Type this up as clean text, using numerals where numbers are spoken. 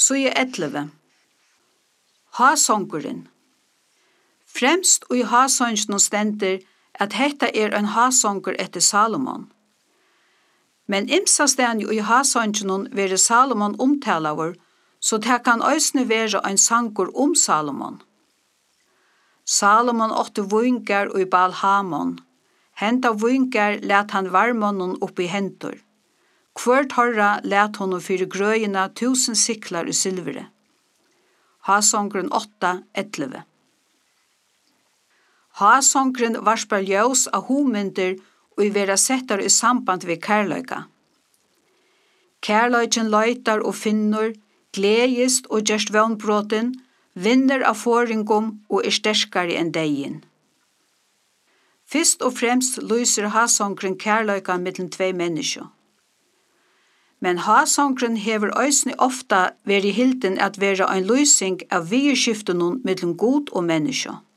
Side 11. Hasongurinn. Fremst og i hasongen stender at hetta en hasongur etter Salomon. Men imsasteni og i hasongen vere Salomon omtalaver, så det kan øysne være en sangur Salomon. Salomon åtte vungar og i Balhamon. Henta vungar let han varmonon opp i hentur. Hvert horra let honom fyrir grøyina 1000 siklar i silvere. Hasongren 8:11. Hasongren varspar ljós av homyndir og i vera settar i samband við kærleika. Kærleiken leitar og finnur, gledist og gerst vønbroten, vinner av foringum og sterskare enn degin. Fyrst og fremst lyser hasongren kærleika mellom tvei mennesker. Men hasongren hever øysni ofta veri hilden at vera ein lysing av vieskiftenon mellom god og menneske.